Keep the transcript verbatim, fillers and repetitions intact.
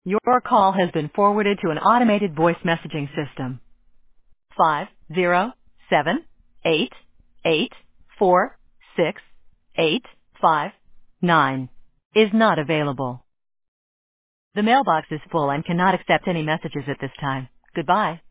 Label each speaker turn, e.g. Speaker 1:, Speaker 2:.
Speaker 1: Your call has been forwarded to an automated voice messaging system. Five zero seven eight eight four six eight five nine is not available. The mailbox is full and cannot accept any messages at this time. Goodbye.